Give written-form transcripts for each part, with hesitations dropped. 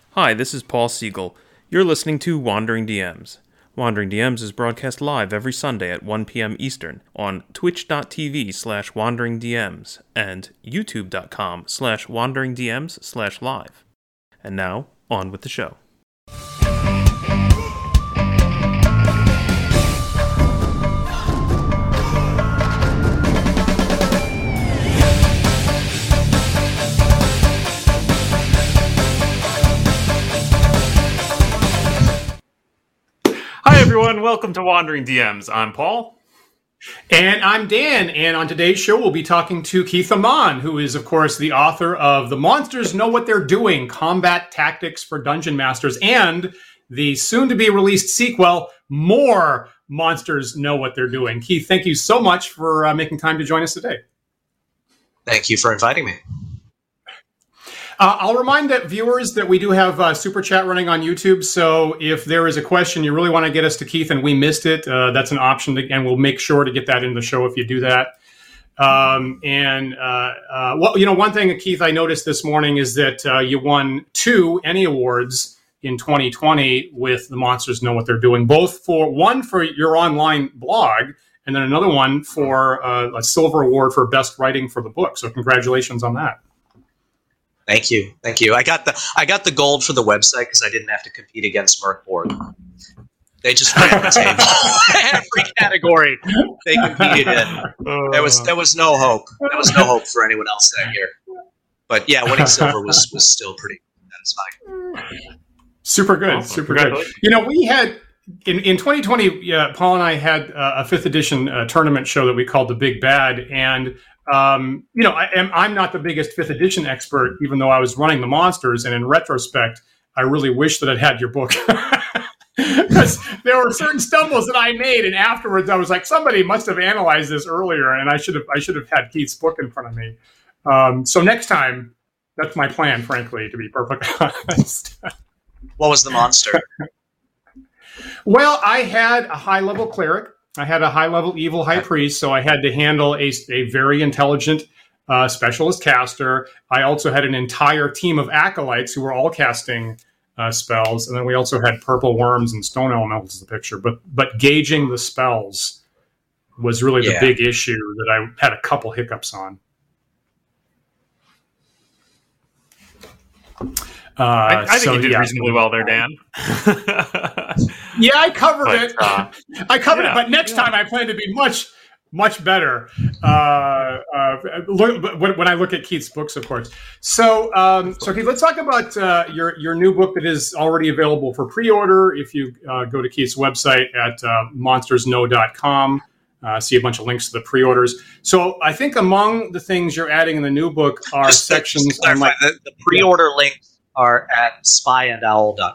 Hi, this is Paul Siegel. You're listening to Wandering DMs. Wandering DMs is broadcast live every Sunday at 1 p.m. Eastern on twitch.tv/wanderingdms and youtube.com/wanderingdms/live. And now, on with the show. Hi everyone, welcome to Wandering DMs. I'm Paul. And I'm Dan, and on today's show we'll be talking to Keith Ammann, who is, of course, the author of The Monsters Know What They're Doing, Combat Tactics for Dungeon Masters, and the soon-to-be-released sequel, More Monsters Know What They're Doing. Keith, thank you so much for making time to join us today. Thank you for inviting me. I'll remind that viewers that we do have Super Chat running on YouTube, so if there is a question you really want to get us to Keith and we missed it, that's an option, and we'll make sure to get that in the show if you do that. One thing, Keith, I noticed this morning is that you won 2 Emmy Awards in 2020 with The Monsters Know What They're Doing, one for your online blog, and then another one for a Silver Award for Best Writing for the book. So congratulations on that. Thank you. I got the gold for the website because I didn't have to compete against Merc Board. They just ran the table. Every category they competed in. There was no hope. There was no hope for anyone else that year. But yeah, winning silver was still pretty satisfying. Super good. Awesome. Super good. You know, we had in 2020, Paul and I had a 5th edition tournament show that we called The Big Bad, and I'm not the biggest 5th edition expert, even though I was running the monsters. And in retrospect, I really wish that I'd had your book because there were certain stumbles that I made. And afterwards, I was like, somebody must have analyzed this earlier, and I should have had Keith's book in front of me. So next time, that's my plan, frankly, to be perfectly honest. What was the monster? Well, I had a high-level cleric. I had a high-level evil high priest, so I had to handle a very intelligent specialist caster. I also had an entire team of acolytes who were all casting spells, and then we also had purple worms and stone elementals in the picture. But gauging the spells was really the big issue that I had a couple hiccups on. I think you did reasonably well there, Dan. Yeah, I covered it. I covered it, but next time I plan to be much, much better. When I look at Keith's books, of course. So Keith, let's talk about your new book that is already available for pre-order. If you go to Keith's website at monstersknow.com, see a bunch of links to the pre-orders. So I think among the things you're adding in the new book are sections. Just to clarify, the pre-order links are at spyandowl.com.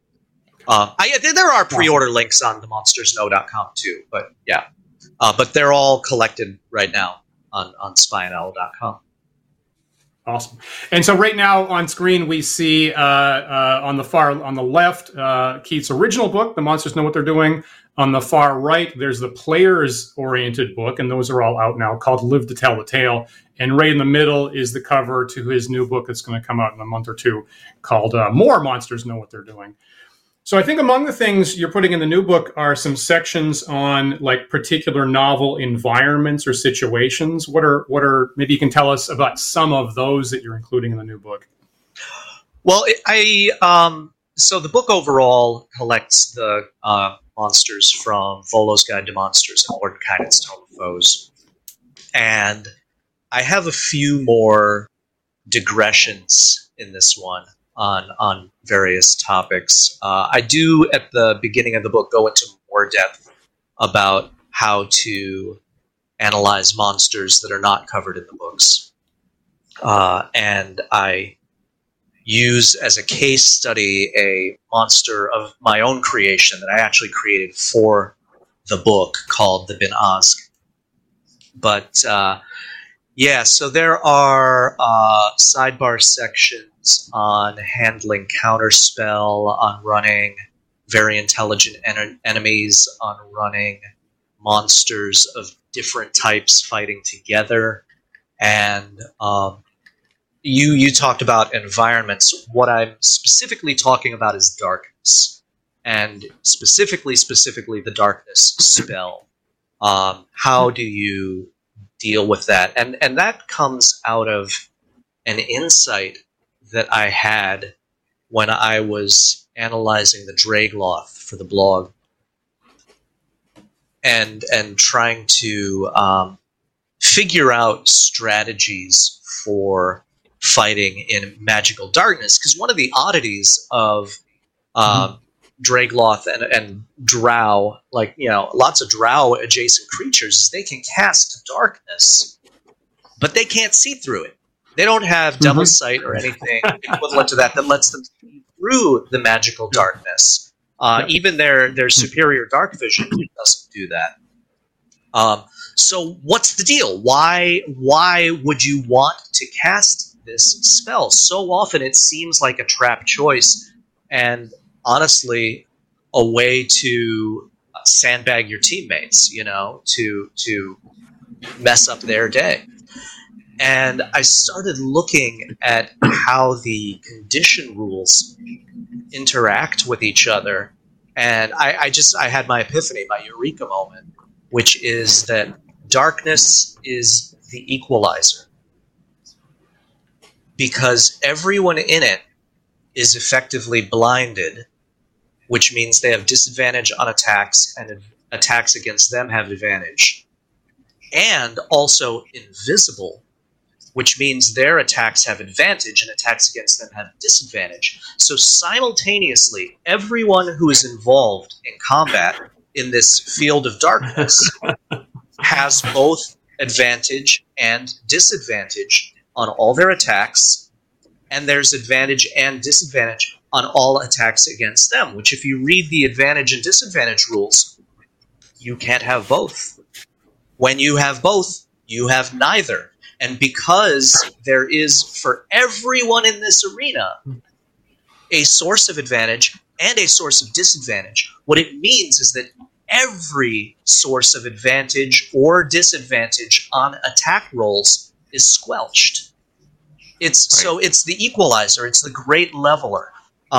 There are pre-order links on themonstersknow.com too, but yeah. But they're all collected right now on spyandowl.com. Awesome. And so right now on screen we see on the left Keith's original book, The Monsters Know What They're Doing. On the far right, there's the players-oriented book, and those are all out now, called Live to Tell the Tale. And right in the middle is the cover to his new book that's going to come out in a month or two, called More Monsters Know What They're Doing. So I think among the things you're putting in the new book are some sections on like particular novel environments or situations. What are maybe you can tell us about some of those that you're including in the new book? Well, so the book overall collects the monsters from Volo's Guide to Monsters and Mordenkainen's Tome of Foes. And I have a few more digressions in this one on various topics. I do, at the beginning of the book, go into more depth about how to analyze monsters that are not covered in the books. And I use as a case study a monster of my own creation that I actually created for the book called the Bin Azg. But so there are sidebar sections on handling counterspell, on running very intelligent enemies, on running monsters of different types fighting together, and you talked about environments. What I'm specifically talking about is darkness, and specifically the darkness spell. How do you deal with that? And that comes out of an insight that I had when I was analyzing the Dragloth for the blog, and trying to figure out strategies for fighting in magical darkness. Because one of the oddities of Dragloth and Drow, like, lots of Drow adjacent creatures, is they can cast darkness, but they can't see through it. They don't have Devil's Sight or anything equivalent to that lets them see through the magical darkness. Even their superior dark vision doesn't do that. So what's the deal? Why would you want to cast this spell? So often it seems like a trap choice, and honestly, a way to sandbag your teammates, to mess up their day. And I started looking at how the condition rules interact with each other, and I had my epiphany, my eureka moment, which is that darkness is the equalizer. Because everyone in it is effectively blinded, which means they have disadvantage on attacks, and attacks against them have advantage. And also invisible, which means their attacks have advantage and attacks against them have disadvantage. So simultaneously, everyone who is involved in combat in this field of darkness has both advantage and disadvantage on all their attacks, and there's advantage and disadvantage on all attacks against them, which if you read the advantage and disadvantage rules, you can't have both. When you have both, you have neither. And because there is, for everyone in this arena, a source of advantage and a source of disadvantage, what it means is that every source of advantage or disadvantage on attack rolls is squelched. So it's the equalizer. It's the great leveler.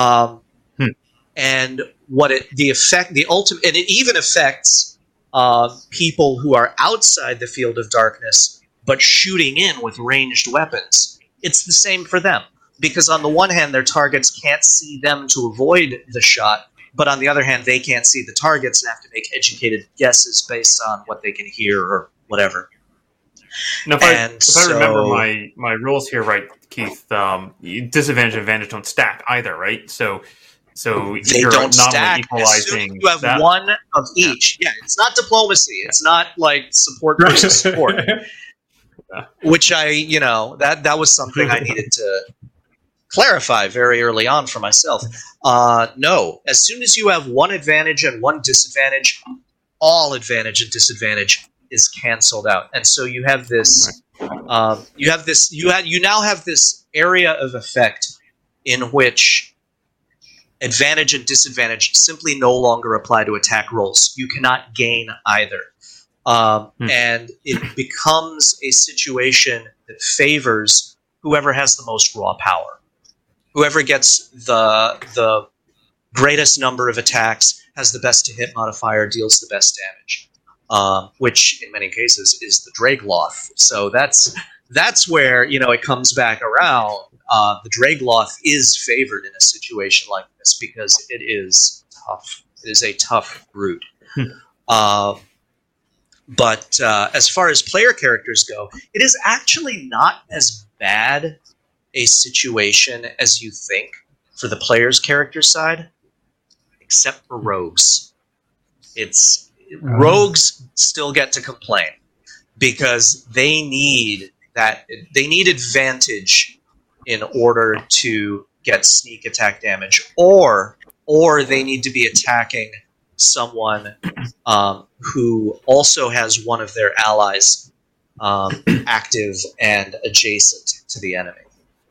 And the ultimate, and it even affects people who are outside the field of darkness, but shooting in with ranged weapons. It's the same for them, because on the one hand, their targets can't see them to avoid the shot, but on the other hand, they can't see the targets and have to make educated guesses based on what they can hear or whatever. Now, if I remember my rules here right, Keith, disadvantage and advantage don't stack either, right? So they you're don't not stack. equalizing. You have one of each. Yeah, it's not diplomacy. It's not like support versus support. Which that was something I needed to clarify very early on for myself. No, as soon as you have one advantage and one disadvantage, all advantage and disadvantage is canceled out, and so you have this. You now have this area of effect in which advantage and disadvantage simply no longer apply to attack rolls. You cannot gain either. And it becomes a situation that favors whoever has the most raw power. Whoever gets the greatest number of attacks, has the best to hit modifier, deals the best damage. Which in many cases is the Dragloth. So that's where it comes back around. The Dragloth is favored in a situation like this because it is tough. It is a tough brute. But as far as player characters go, it is actually not as bad a situation as you think for the player's character side, except for rogues. Rogues still get to complain because they need advantage in order to get sneak attack damage, or they need to be attacking someone who also has one of their allies active and adjacent to the enemy.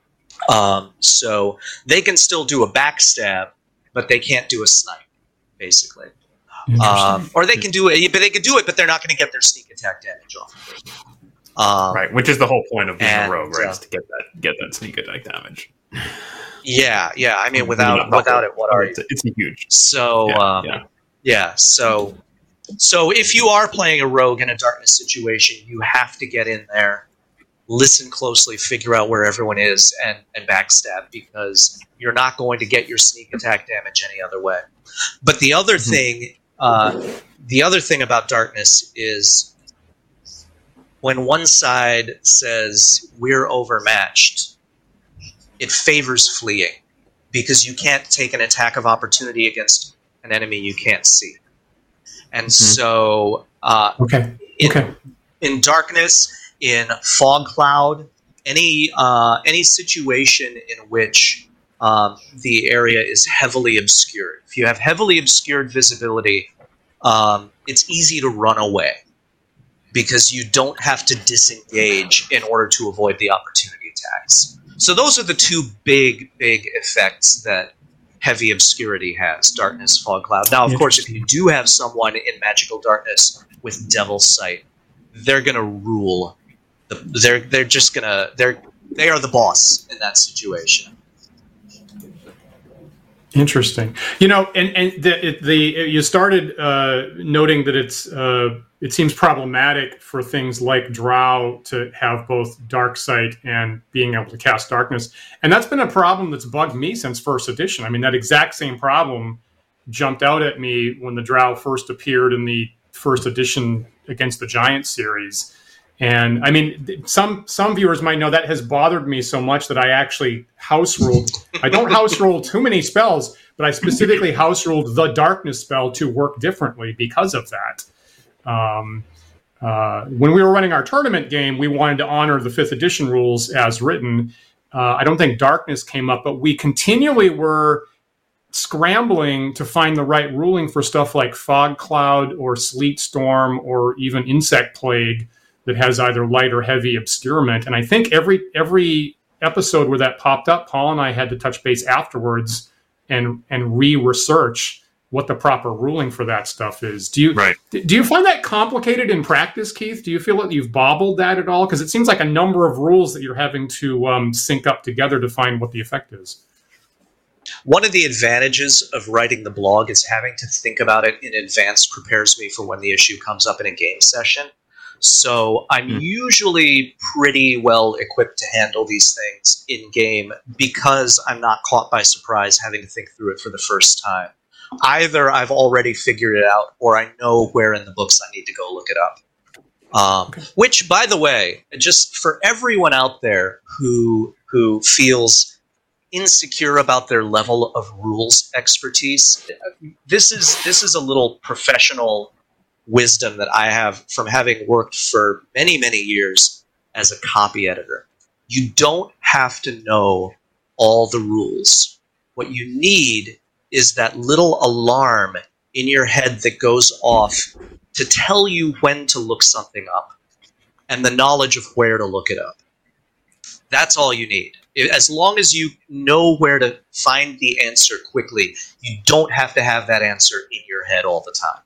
So they can still do a backstab, but they can't do a snipe, basically. Or they can do it, but they're not going to get their sneak attack damage off. Right, which is the whole point of being and, a rogue, right? Is to get that sneak attack damage. Yeah. I mean, without it, what are you? It's huge. So, So if you are playing a rogue in a darkness situation, you have to get in there, listen closely, figure out where everyone is, and backstab, because you're not going to get your sneak attack damage any other way. But the other thing about darkness is when one side says we're overmatched, it favors fleeing, because you can't take an attack of opportunity against an enemy you can't see. And so in darkness, in fog cloud, any situation in which the area is heavily obscured. If you have heavily obscured visibility, it's easy to run away, because you don't have to disengage in order to avoid the opportunity attacks. So those are the two big effects that heavy obscurity has: darkness, fog cloud. Now, of course, if you do have someone in magical darkness with Devil's Sight, they're gonna rule. They are the boss in that situation. Interesting. You know, and you started noting that it seems problematic for things like Drow to have both dark sight and being able to cast darkness, and that's been a problem that's bugged me since first edition. I mean, that exact same problem jumped out at me when the Drow first appeared in the first edition Against the Giant series. And I mean, some viewers might know that has bothered me so much that I actually house ruled. I don't house rule too many spells, but I specifically house ruled the darkness spell to work differently because of that. When we were running our tournament game, we wanted to honor the 5th edition rules as written. I don't think darkness came up, but we continually were scrambling to find the right ruling for stuff like fog cloud or sleet storm or even insect plague that has either light or heavy obscurement. And I think every episode where that popped up, Paul and I had to touch base afterwards and re-research what the proper ruling for that stuff is. Do you find that complicated in practice, Keith? Do you feel that you've bobbled that at all? Because it seems like a number of rules that you're having to sync up together to find what the effect is. One of the advantages of writing the blog is having to think about it in advance prepares me for when the issue comes up in a game session. So I'm usually pretty well equipped to handle these things in game because I'm not caught by surprise having to think through it for the first time. Either I've already figured it out or I know where in the books I need to go look it up. Which, by the way, just for everyone out there who feels insecure about their level of rules expertise, this is a little professional wisdom that I have from having worked for many, many years as a copy editor. You don't have to know all the rules. What you need is that little alarm in your head that goes off to tell you when to look something up and the knowledge of where to look it up. That's all you need. As long as you know where to find the answer quickly, you don't have to have that answer in your head all the time.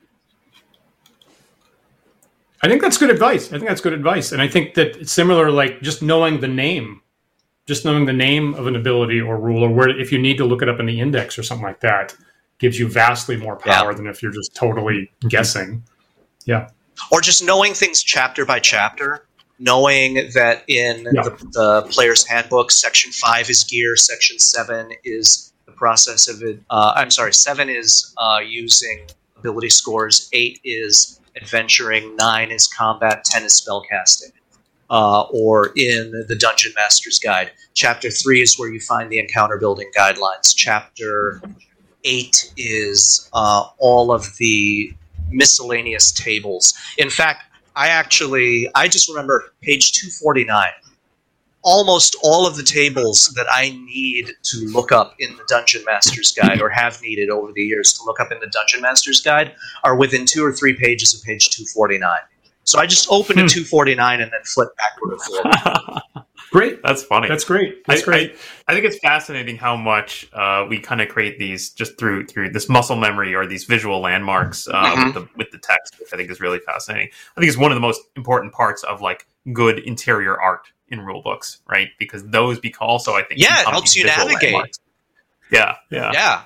I think that's good advice. And I think that it's similar, like just knowing the name of an ability or rule, or where, if you need to look it up in the index or something like that, gives you vastly more power than if you're just totally guessing. Yeah. Or just knowing things chapter by chapter, knowing that in the player's handbook, section 5 is gear, section 7 is the process of it. 7 is using ability scores, 8 is adventuring, 9 is combat, 10 is spellcasting. Or in the Dungeon Master's Guide, chapter 3 is where you find the encounter building guidelines. Chapter 8 is all of the miscellaneous tables. In fact, I just remember page 249. Almost all of the tables that I need to look up in the Dungeon Master's Guide, or have needed over the years to look up in the Dungeon Master's Guide, are within 2 or 3 pages of page 249. So I just open to 249 and then flip backward and forward. Great. That's funny. That's great. That's great. I think it's fascinating how much we kind of create these just through this muscle memory or these visual landmarks with the text, which I think is really fascinating. I think it's one of the most important parts of like good interior art in rule books, right? Because those also, I think, it helps you navigate. Landmarks. Yeah.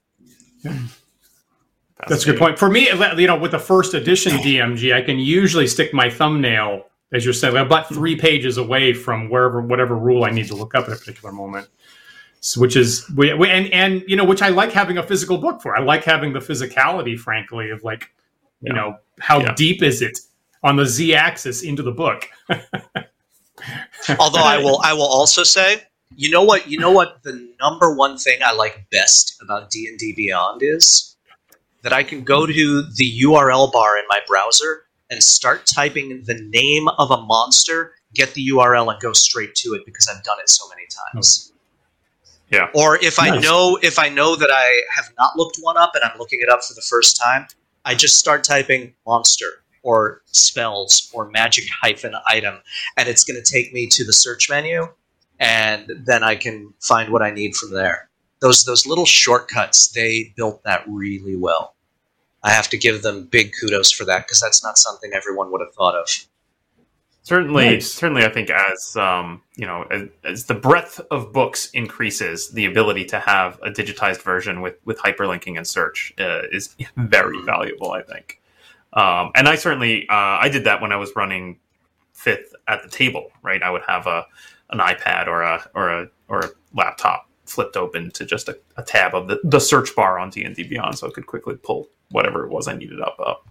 That's a good point. For me, with the first edition DMG, I can usually stick my thumbnail, as you're saying, about 3 pages away from whatever rule I need to look up at a particular moment. So, which is which I like having a physical book for. I like having the physicality, frankly, of how deep is it on the z-axis into the book. Although I will also say, you know what the number one thing I like best about D&D Beyond is that I can go to the URL bar in my browser and start typing the name of a monster, get the URL, and go straight to it because I've done it so many times. Yeah. Or if I know that I have not looked one up and I'm looking it up for the first time, I just start typing monster or spells or magic -item, and it's going to take me to the search menu, and then I can find what I need from there. Those little shortcuts, they built that really well. I have to give them big kudos for that because that's not something everyone would have thought of. Certainly, I think as as the breadth of books increases, the ability to have a digitized version with hyperlinking and search is very valuable, I think. And I certainly I did that when I was running 5th at the table. Right, I would have an iPad or a laptop flipped open to just a tab of the search bar on D&D Beyond, so I could quickly pull whatever it was I needed up.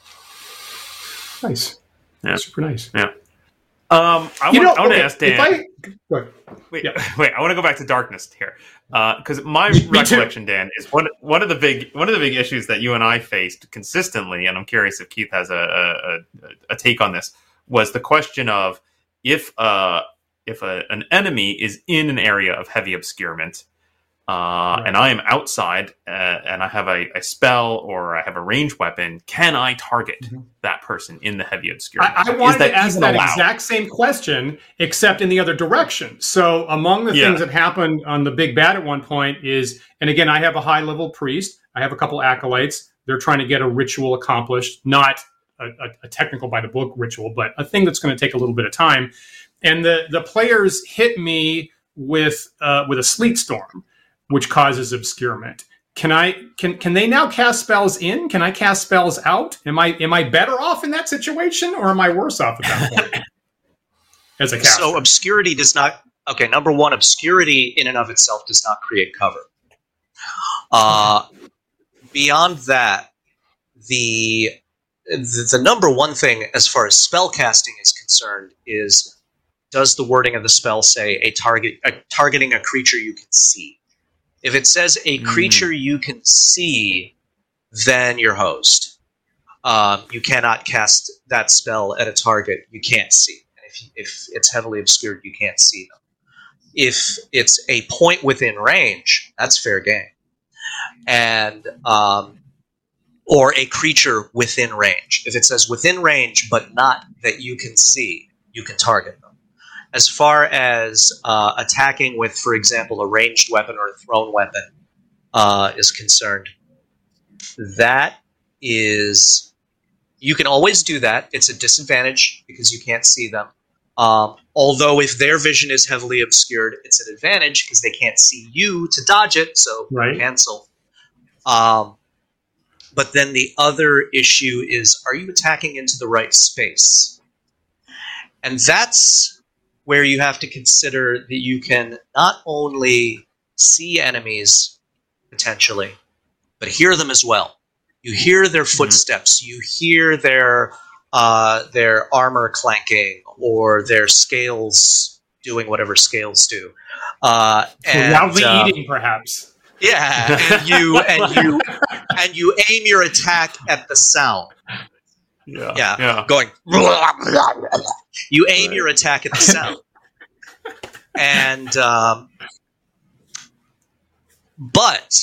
Nice. Yeah. Super nice. Yeah. I want to ask Dan. Wait, I want to go back to Darkness here, because my recollection, Dan, is one of the big issues that you and I faced consistently, and I'm curious if Keith has a take on this. Was the question of if an enemy is in an area of heavy obscurement, and I am outside, and I have a spell or I have a ranged weapon, can I target that person in the heavy obscurement? I wanted to ask that exact same question, except in the other direction. So among the things that happened on the Big Bad at one point is, and again, I have a high-level priest. I have a couple acolytes. They're trying to get a ritual accomplished, not a technical by-the-book ritual, but a thing that's going to take a little bit of time. And the players hit me with a sleet storm, which causes obscurement. Can they now cast spells in? Can I cast spells out? Am I better off in that situation, or am I worse off at that point? As a caster. So obscurity does not. Okay, number one, obscurity in and of itself does not create cover. Beyond that, the number one thing as far as spell casting is concerned is, does the wording of the spell say targeting a creature you can see? If it says a creature you can see, then you're hosed. You cannot cast that spell at a target you can't see. And if it's heavily obscured, you can't see them. If it's a point within range, that's fair game. And or a creature within range. If it says within range, but not that you can see, you can target them. As far as attacking with, for example, a ranged weapon or a thrown weapon is concerned, that is... You can always do that. It's a disadvantage because you can't see them. Although if their vision is heavily obscured, it's an advantage because they can't see you to dodge it, so cancel. But then the other issue is, are you attacking into the right space? And that's where you have to consider that you can not only see enemies, potentially, but hear them as well. You hear their footsteps. You hear their armor clanking or their scales doing whatever scales do. Loudly eating, perhaps. Yeah, and you aim your attack at the sound. Yeah. Going. You aim your attack at the sound, and but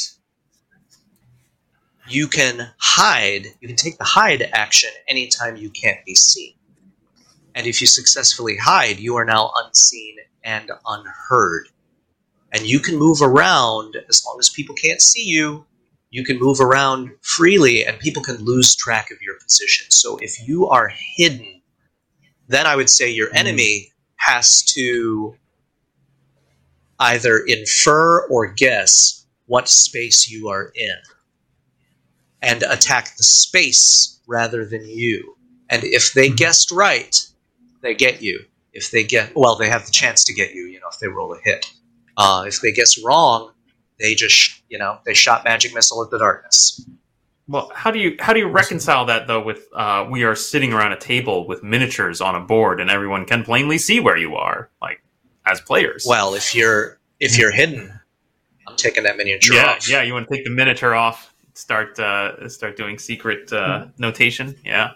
you can hide. You can take the hide action anytime you can't be seen, And if you successfully hide, you are now unseen and unheard. And you can move around as long as people can't see you. You can move around freely, and people can lose track of your position. So if you are hidden, then I would say your enemy has to either infer or guess what space you are in and attack the space rather than you. And if they guessed right, they get you. If they get, well, they have the chance to get you, if they roll a hit. If they guess wrong, they just, they shot magic missile at the darkness. Well, how do you reconcile that though with we are sitting around a table with miniatures on a board and everyone can plainly see where you are, like as players? Well, if you're hidden, I'm taking that miniature off. Yeah, you want to take the miniature off, start doing secret notation. Yeah.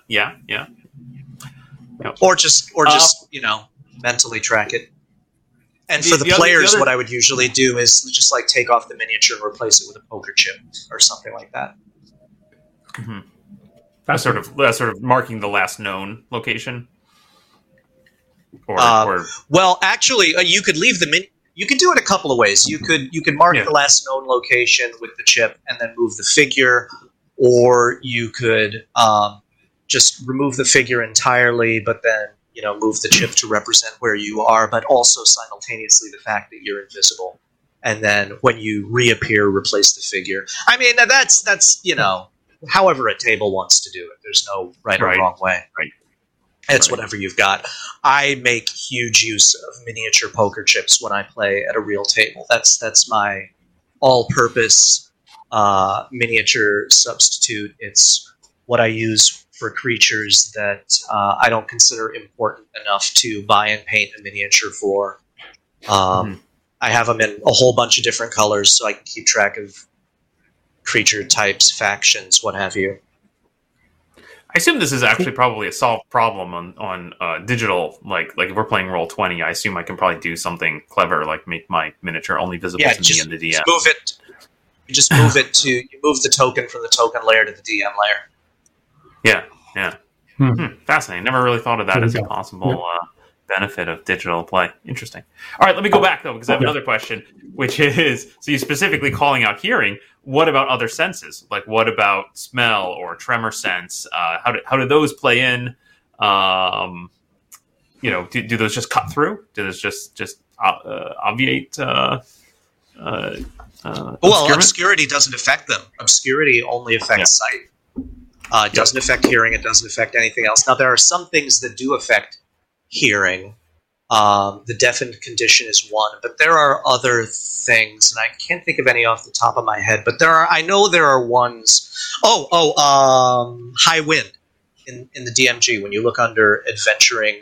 Or just mentally track it. And for the players, what I would usually do is just like take off the miniature and replace it with a poker chip or something like that. Mm-hmm. That's sort of marking the last known location. Well, actually, you could leave the You could do it a couple of ways. You could mark the last known location with the chip and then move the figure, or you could just remove the figure entirely, but then move the chip to represent where you are, but also simultaneously the fact that you're invisible. And then when you reappear, replace the figure. I mean, that's however a table wants to do it. There's no right or wrong way. Right. It's whatever you've got. I make huge use of miniature poker chips when I play at a real table. That's my all-purpose miniature substitute. It's what I use for creatures that I don't consider important enough to buy and paint a miniature for. I have them in a whole bunch of different colors so I can keep track of creature types, factions, what have you. I assume this is actually probably a solved problem on digital. Like if we're playing Roll20, I assume I can probably do something clever, like make my miniature only visible to me and the DM. You just move it to you move the token from the token layer to the DM layer. Yeah. Fascinating. Never really thought of that as a possible benefit of digital play. Interesting. All right, let me go back though, because I have another question, which is: so you specifically calling out hearing. What about other senses? Like, what about smell or tremor sense? How do those play in? Do those just cut through? Do those just obviate? Obscurity doesn't affect them. Obscurity only affects sight. It doesn't affect hearing. It doesn't affect anything else. Now, there are some things that do affect hearing. The deafened condition is one, but there are other things, and I can't think of any off the top of my head. But I know there are ones. High wind in the DMG. When you look under adventuring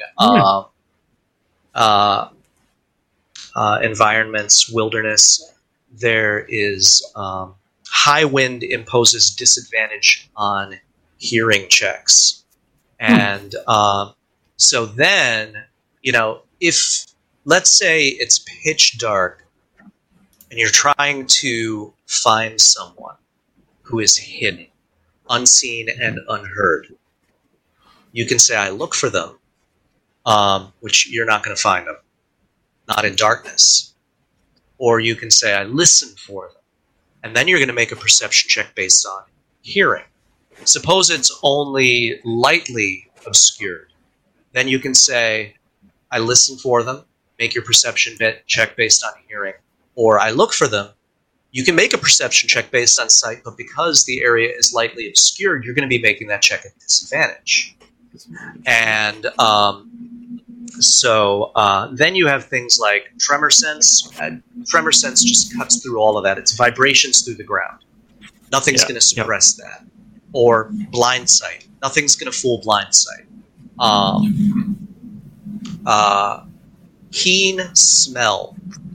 environments, wilderness, there is high wind imposes disadvantage on hearing checks, and so then if, let's say, it's pitch dark and you're trying to find someone who is hidden, unseen, and unheard, you can say, I look for them, which you're not going to find them, not in darkness. Or you can say, I listen for them, and then you're going to make a perception check based on hearing. Suppose it's only lightly obscured. Then you can say, I listen for them, make your perception check based on hearing. Or I look for them. You can make a perception check based on sight, but because the area is lightly obscured, you're going to be making that check at disadvantage. And then you have things like tremor sense. Tremor sense just cuts through all of that. It's vibrations through the ground. Nothing's going to suppress that. Or blind sight. Nothing's going to fool blind sight. Keen smell.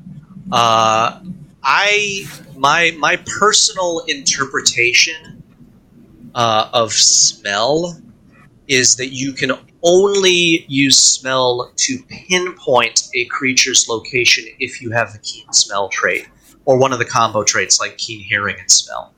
My personal interpretation of smell is that you can only use smell to pinpoint a creature's location if you have the keen smell trait, or one of the combo traits like keen hearing and smell.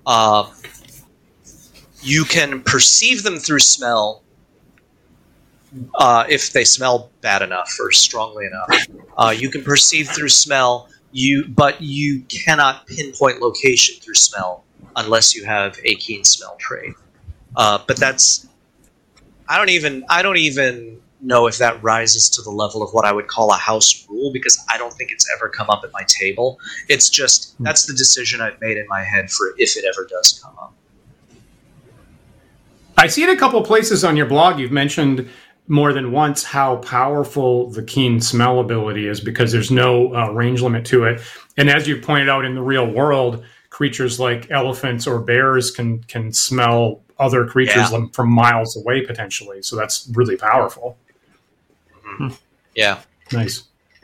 You can perceive them through smell if they smell bad enough or strongly enough. You can perceive through smell, but you cannot pinpoint location through smell unless you have a keen smell trait. But that's I don't even know if that rises to the level of what I would call a house rule, because I don't think it's ever come up at my table. It's just that's the decision I've made in my head for if it ever does come up. I see in a couple of places on your blog you've mentioned more than once how powerful the keen smell ability is, because there's no range limit to it. And as you pointed out, in the real world, creatures like elephants or bears can smell other creatures from miles away potentially. So that's really powerful. Mm-hmm. Yeah. Nice.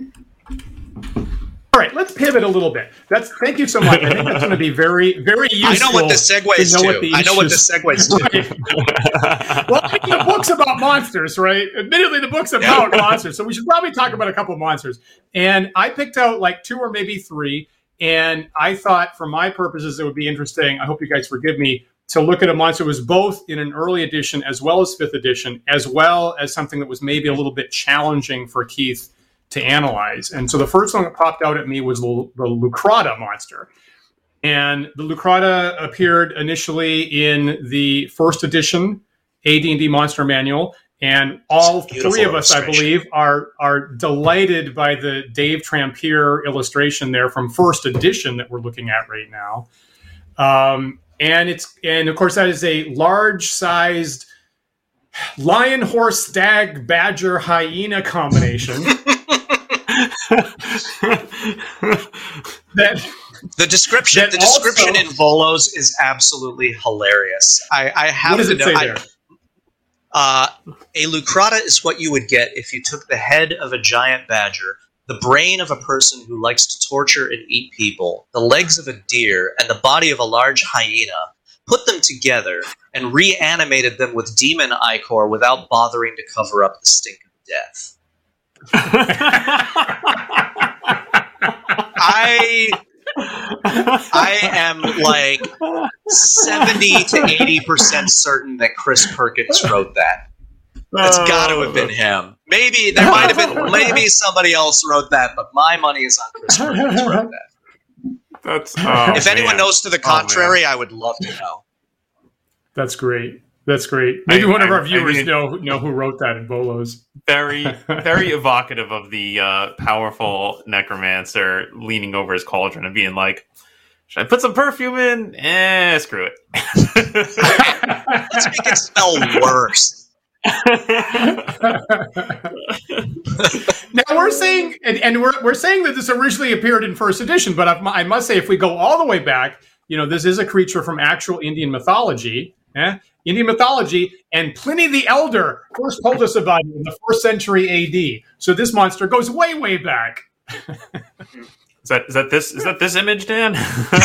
All right, let's pivot a little bit. Thank you so much. I think that's going to be very, very useful. I know what this segues to. I know what this segues to. Well, the book's about monsters, right? Admittedly, the book's about monsters, so we should probably talk about a couple of monsters. And I picked out like 2 or maybe 3, and I thought, for my purposes, it would be interesting. I hope you guys forgive me, to look at a monster that was both in an early edition as well as 5th edition, as well as something that was maybe a little bit challenging for Keith to analyze. And so the first one that popped out at me was the Lukrata monster. And the Lukrata appeared initially in the 1st edition AD&D Monster Manual. And all 3 of us, I believe, are delighted by the Dave Trampier illustration there from 1st edition that we're looking at right now. And of course, that is a large-sized lion, horse, stag, badger, hyena combination. The description in Volos is absolutely hilarious. I have what does it say there? A Lukrata is what you would get if you took the head of a giant badger, the brain of a person who likes to torture and eat people, the legs of a deer, and the body of a large hyena, put them together, and reanimated them with demon ichor without bothering to cover up the stink of death. I am like 70 to 80% certain that Chris Perkins wrote that. That's got to have been him. Maybe there might have been. Maybe somebody else wrote that, but my money is on Chris Perkins wrote that. If anyone knows to the contrary, I would love to know. That's great. That's great. Maybe one of our viewers know who wrote that in Volos. Very, very evocative of the powerful necromancer leaning over his cauldron and being like, "Should I put some perfume in? Screw it. Let's make it smell worse." Now we're saying, and we're saying that this originally appeared in 1st edition, but I must say, if we go all the way back, this is a creature from actual Indian mythology. Indian mythology, and Pliny the Elder first told us about it in the 1st century AD. So this monster goes way, way back. Is that this image, Dan?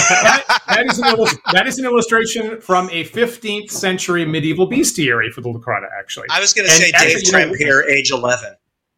that is an illustration from a 15th century medieval bestiary for the Lukrata, actually. I was going to say Dave Trampier, age 11.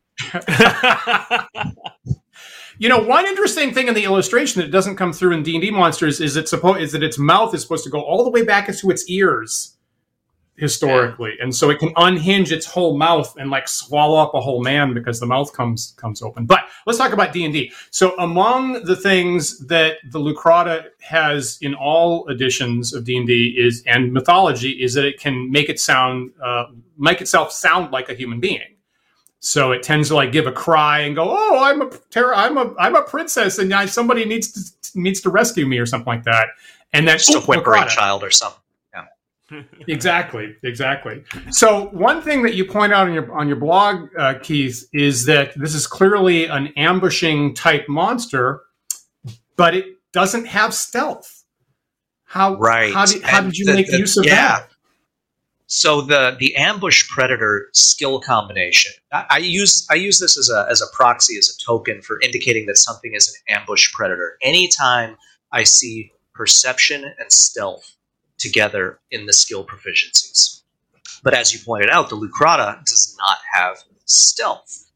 One interesting thing in the illustration that doesn't come through in D&D Monsters is that its mouth is supposed to go all the way back into its ears historically, and so it can unhinge its whole mouth and like swallow up a whole man because the mouth comes open. But let's talk about D&D. So among the things that the Lukrata has in all editions of D&D and mythology is that it can make itself sound like a human being. So it tends to like give a cry and go, "Oh, I'm a princess, and somebody needs to rescue me," or something like that. And then just a whimpering child or something. Yeah. Exactly. So one thing that you point out on your blog, Keith, is that this is clearly an ambushing type monster, but it doesn't have stealth. How did you make use of that? So the ambush predator skill combination, I use this as a proxy, as a token for indicating that something is an ambush predator. Anytime I see perception and stealth together in the skill proficiencies. But as you pointed out, the Lukrata does not have stealth.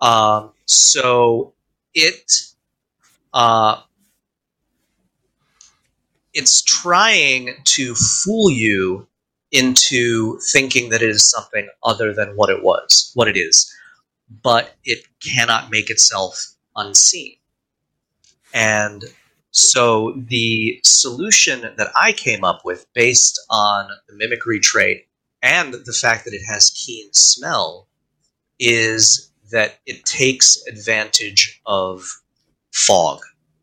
So it's trying to fool you into thinking that it is something other than what it is, but it cannot make itself unseen. And so the solution that I came up with, based on the mimicry trait and the fact that it has keen smell, is that it takes advantage of fog.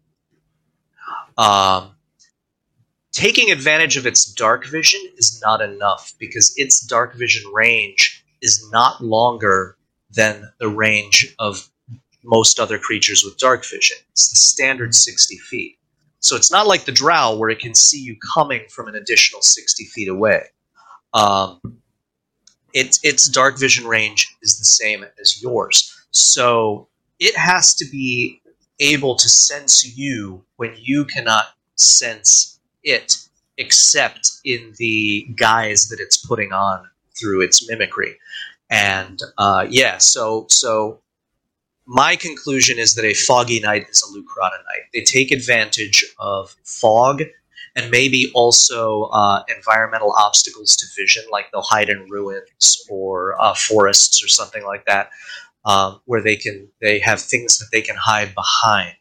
Taking advantage of its dark vision is not enough, because its dark vision range is not longer than the range of most other creatures with dark vision. It's the standard 60 feet. So it's not like the Drow, where it can see you coming from an additional 60 feet away. Its dark vision range is the same as yours. So it has to be able to sense you when you cannot sense it, except in the guise that it's putting on through its mimicry. And so my conclusion is that a foggy knight is a Lukrata knight. They take advantage of fog and maybe also environmental obstacles to vision, like they'll hide in ruins or forests or something like that, where they have things that they can hide behind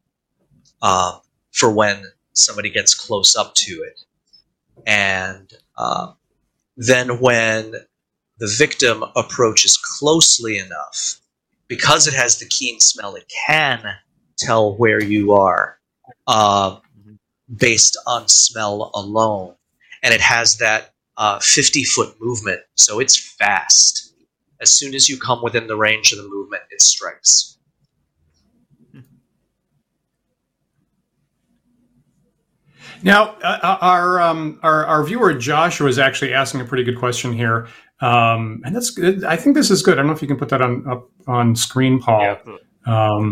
for when somebody gets close up to it. And then when the victim approaches closely enough, because it has the keen smell, it can tell where you are based on smell alone. And it has that 50-foot movement, so it's fast. As soon as you come within the range of the movement, it strikes. Now, our viewer Joshua is actually asking a pretty good question here, and that's good. I think this is good. I don't know if you can put that up on screen, Paul. Yeah.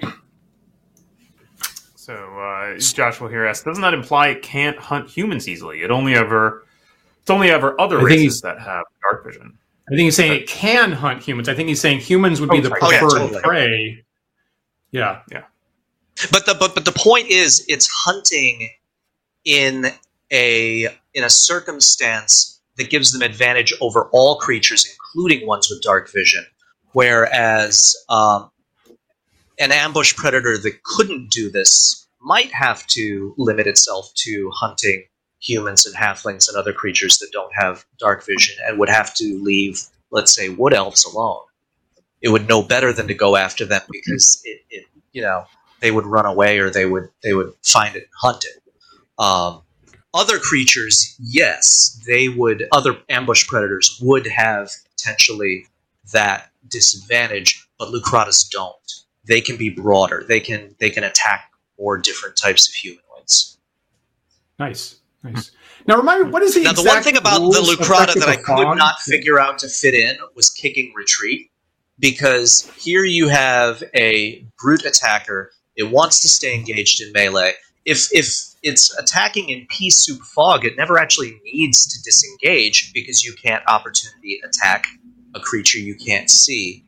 So Joshua here asks, doesn't that imply it can't hunt humans easily? It's only ever other races that have dark vision. I think he's saying it can hunt humans. I think he's saying humans would be the preferred prey. Yeah. But the point is, it's hunting in a circumstance that gives them advantage over all creatures, including ones with dark vision. Whereas an ambush predator that couldn't do this might have to limit itself to hunting humans and halflings and other creatures that don't have dark vision, and would have to leave, let's say, wood elves alone. It would know better than to go after them, because it they would run away, or they would find it and hunt it. Other creatures, yes, they would. Other ambush predators would have potentially that disadvantage, but Lukratas don't. They can be broader. They can attack more different types of humanoids. Nice. Now, remind me, what is the exact? Now, the one thing about the Lukrata that I could not figure out to fit in was kicking retreat, because here you have a brute attacker. It wants to stay engaged in melee. If it's attacking in pea soup fog, it never actually needs to disengage, because you can't opportunity attack a creature you can't see.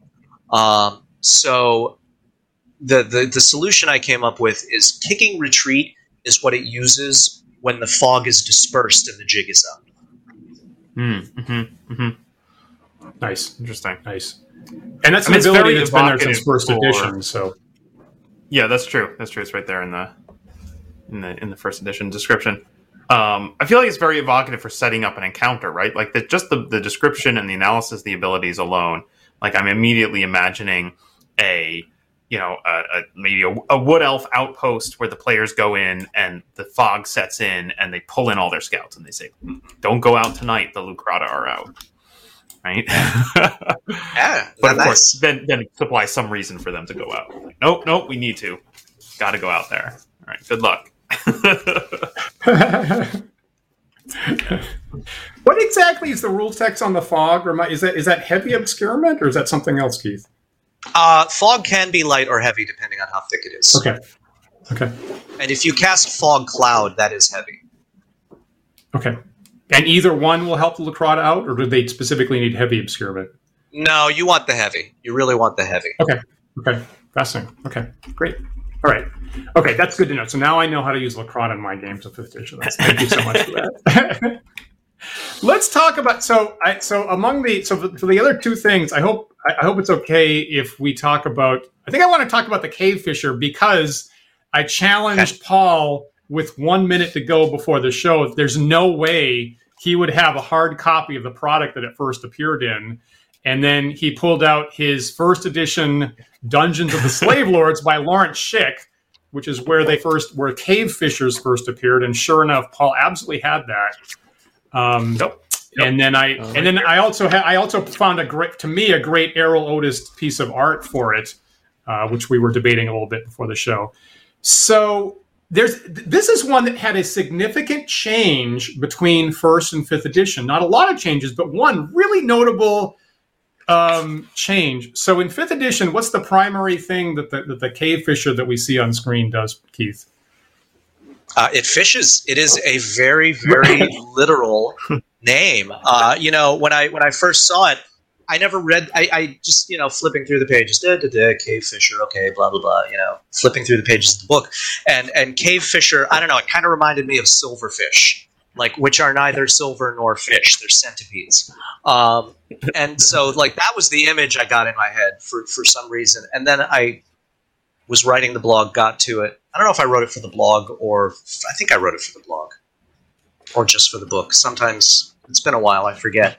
So the solution I came up with is kicking retreat is what it uses when the fog is dispersed and the jig is up. Nice. Interesting. Nice. And that's an ability that's been there since first edition. So yeah, that's true. It's right there in the first edition description. I feel like it's very evocative for setting up an encounter, right? Like just the description and the analysis, the abilities alone. Like I'm immediately imagining maybe a wood elf outpost where the players go in and the fog sets in and they pull in all their scouts and they say, "Don't go out tonight. The Lukrata are out." Right? Yeah, but of course, then supply some reason for them to go out. Like, nope, we need to. Got to go out there. All right, good luck. What exactly is the rule text on the fog? Is that heavy obscurement, or is that something else, Keith? Fog can be light or heavy depending on how thick it is. Okay. And if you cast fog cloud, that is heavy. Okay. And either one will help the Lukrata out, or do they specifically need heavy obscurement? No, you want the heavy. You really want the heavy. Okay. Fascinating. Okay. Great. All right. Okay, that's good to know. So now I know how to use Lukrata in my games of 5th edition. Thank you so much for that. Let's talk about for the other two things. I hope it's okay if we talk about. I think I want to talk about the Cave Fisher because I challenged Paul with 1 minute to go before the show. There's no way he would have a hard copy of the product that it first appeared in. And then he pulled out his first edition Dungeons of the Slave Lords by Lawrence Schick, which is where Cave Fishers first appeared. And sure enough, Paul absolutely had that. Yep. And then I also found a great Errol Otis piece of art for it, which we were debating a little bit before the show. So this is one that had a significant change between first and fifth edition. Not a lot of changes, but one really notable change. So in fifth edition, what's the primary thing that the Cave Fisher that we see on screen does, Keith? It fishes. It is a very, very literal name. When I first saw it, I never read. I just flipping through the pages. Cave Fisher. Okay, blah blah blah. Flipping through the pages of the book, and Cave Fisher. I don't know. It kind of reminded me of silverfish, which are neither silver nor fish. They're centipedes. And so that was the image I got in my head for some reason. And then I was writing the blog, got to it. I don't know if I wrote it for the blog or I think I wrote it for the blog or just for the book. Sometimes it's been a while. I forget.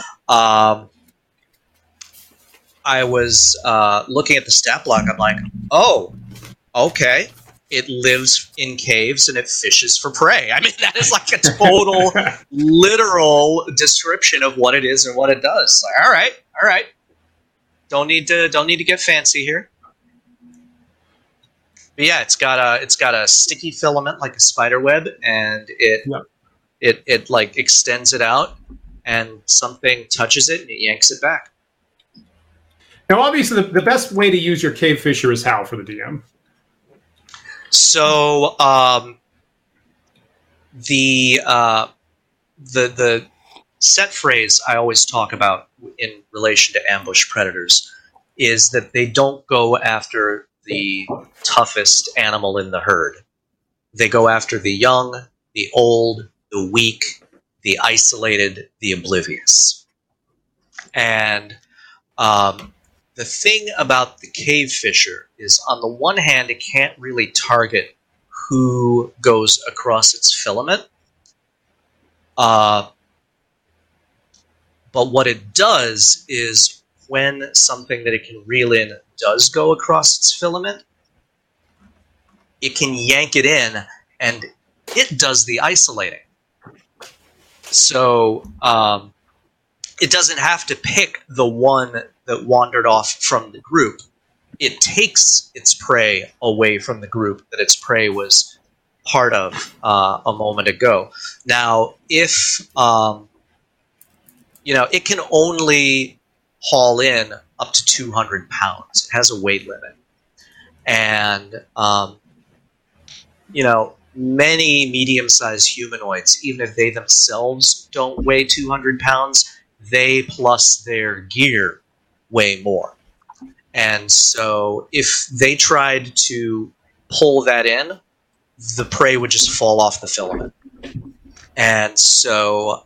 I was looking at the stat block. I'm like, oh, okay. It lives in caves and it fishes for prey. I mean, that is a total literal description of what it is and what it does. All right. Don't need to get fancy here. But yeah, it's got a sticky filament like a spider web, and it extends it out, and something touches it and it yanks it back. Now, obviously, the best way to use your Cave Fisher is how for the DM. So the set phrase I always talk about in relation to ambush predators is that they don't go after the toughest animal in the herd. They go after the young, the old, the weak, the isolated, the oblivious. And the thing about the Cave Fisher is, on the one hand, it can't really target who goes across its filament. But what it does is, when something that it can reel in does go across its filament, it can yank it in, and it does the isolating. So it doesn't have to pick the one that wandered off from the group. It takes its prey away from the group that its prey was part of a moment ago. Now, if it can only haul in up to 200 pounds. It has a weight limit. And, many medium-sized humanoids, even if they themselves don't weigh 200 pounds, they plus their gear weigh more. And so if they tried to pull that in, the prey would just fall off the filament. And so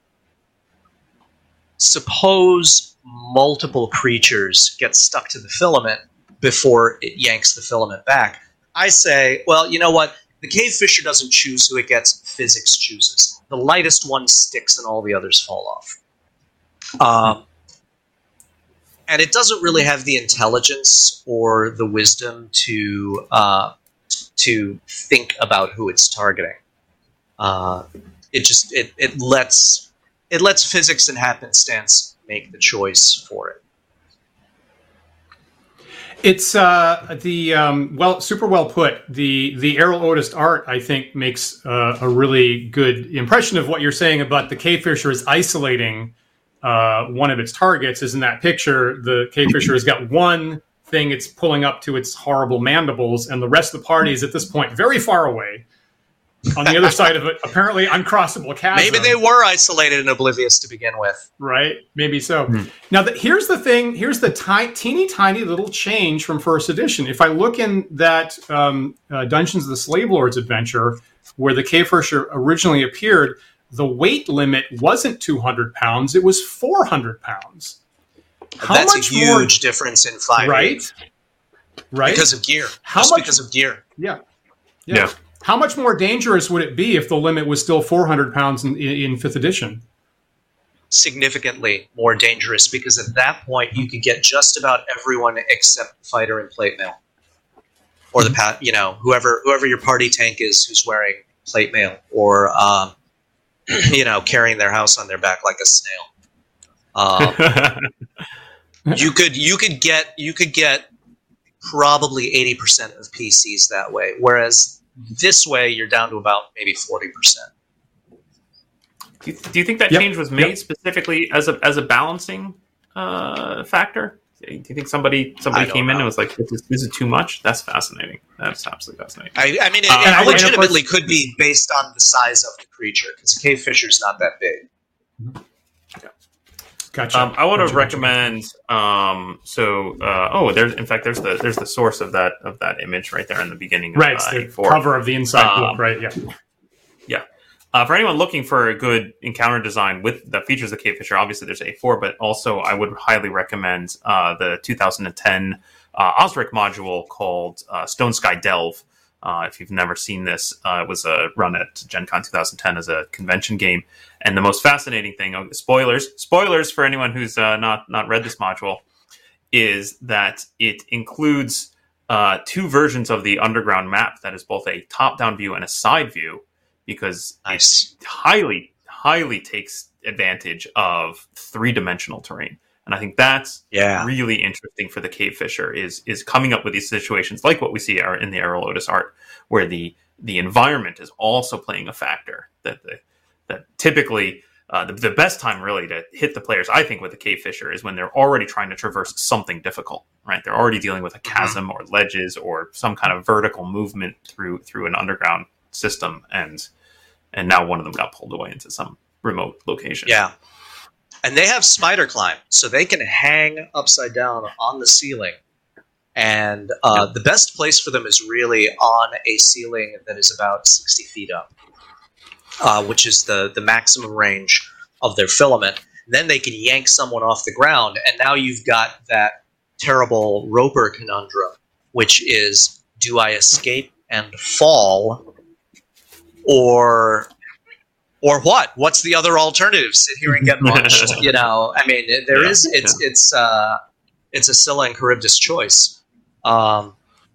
suppose multiple creatures get stuck to the filament before it yanks the filament back. I say, well, you know what? The Cave Fisher doesn't choose who it gets. Physics chooses. The lightest one sticks and all the others fall off. And it doesn't really have the intelligence or the wisdom to think about who it's targeting. It lets physics and happenstance make the choice for it. It's super well put. The Errol Otis art, I think, makes a really good impression of what you're saying about the Cave Fisher is isolating one of its targets. Is in that picture, the Cave Fisher has got one thing it's pulling up to its horrible mandibles, and the rest of the party is at this point very far away. On the other side of it, apparently uncrossable chasm. Maybe they were isolated and oblivious to begin with. Right? Maybe so. Now, here's the thing. Here's the teeny tiny little change from first edition. If I look in that Dungeons of the Slave Lords adventure, where the Cave Fisher originally appeared, the weight limit wasn't 200 pounds; it was 400 pounds. That's a huge difference in 5e. Right. Because of gear. Because of gear. Yeah. How much more dangerous would it be if the limit was still 400 pounds in 5th edition? Significantly more dangerous, because at that point you could get just about everyone except the fighter in plate mail, or the whoever your party tank is who's wearing plate mail, or carrying their house on their back like a snail. You could get probably 80% of PCs that way, whereas this way you're down to about maybe 40%. Do you think that change was made specifically as a balancing factor? Do you think somebody came in and was like, "This is too much"? That's fascinating. That's absolutely fascinating. I mean, it legitimately could be based on the size of the creature, because a cave fisher's not that big. Gotcha. I want to recommend. There's the source of that image right there in the beginning. Of, the cover of the inside book. Right. Yeah. For anyone looking for a good encounter design with that features the Cave Fisher, obviously there's A4, but also I would highly recommend the 2010 Osric module called Stone Sky Delve. If you've never seen this, it was a run at Gen Con 2010 as a convention game. And the most fascinating thing, spoilers for anyone who's not read this module, is that it includes two versions of the underground map that is both a top-down view and a side view, because it highly takes advantage of three-dimensional terrain. And I think that's really interesting for the Cave Fisher, is coming up with these situations like what we see in the Aero Lotus art, where the environment is also playing a factor. That typically the best time really to hit the players, I think, with the Cave Fisher is when they're already trying to traverse something difficult. Right? They're already dealing with a chasm or ledges or some kind of vertical movement through an underground system, and now one of them got pulled away into some remote location. Yeah. And they have spider climb, so they can hang upside down on the ceiling. And the best place for them is really on a ceiling that is about 60 feet up, which is the maximum range of their filament. And then they can yank someone off the ground, and now you've got that terrible Roper conundrum, which is, do I escape and fall, or what? What's the other alternative? Sit here and get munched? I mean, it's a Scylla and Charybdis choice. I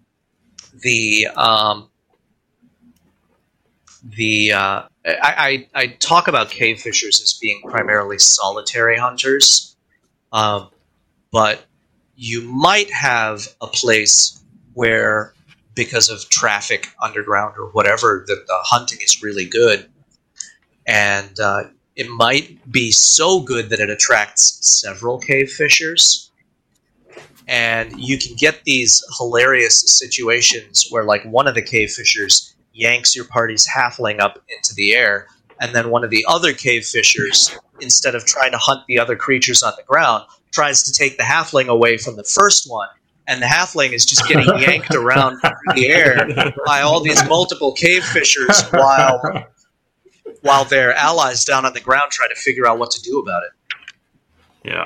talk about cave fishers as being primarily solitary hunters, but you might have a place where, because of traffic underground or whatever, that the hunting is really good. And it might be so good that it attracts several cave fishers. And you can get these hilarious situations where, like, one of the cave fishers yanks your party's halfling up into the air, and then one of the other cave fishers, instead of trying to hunt the other creatures on the ground, tries to take the halfling away from the first one. And the halfling is just getting yanked around through the air by all these multiple cave fishers while their allies down on the ground try to figure out what to do about it. Yeah.